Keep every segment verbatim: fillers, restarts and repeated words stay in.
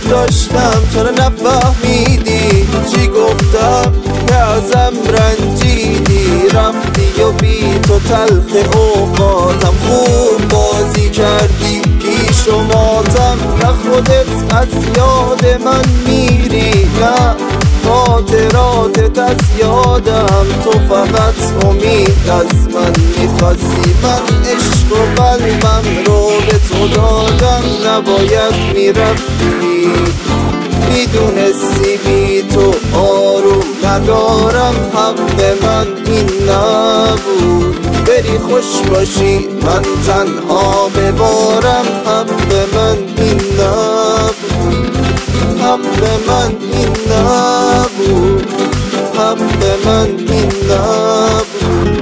داشتم چرا نفهمیدی چی گفتم که ازم رنجیدی؟ رفتی و بی تو تلخ اوقاتم خوب بازی کردی پیش و ماتم. نه خودت از یاد من میری نه خاطراتت از یادم، تو فقط امید از من میخواستی. من عشق و قلبم رو به تو دادم، نباید میرفتی، میدونستی بی تو آروم ندارم. حق من این نبود بری خوش باشی من تنها ببارم. حق من این نبود، حق من این نبود، حق من این نبود.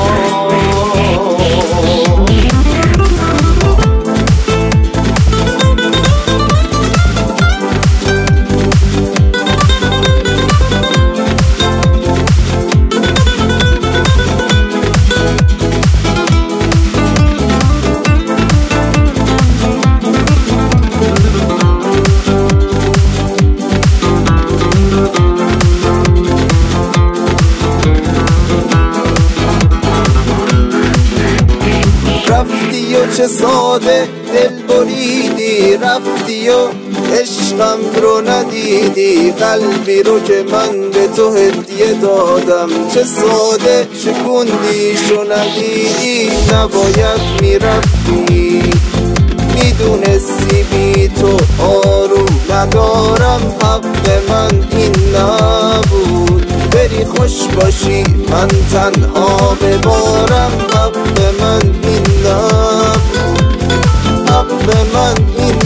رفتی و چه ساده دل بریدی، رفتی و عشقم رو ندیدی. قلبی رو که من به تو هدیه دادم چه ساده شکوندیش و ندیدی. نباید میرفتی، میدونستی بی تو آروم ندارم. حق من این نبود بری خوش باشی من تنها ببارم. حق من این نبود، حق من این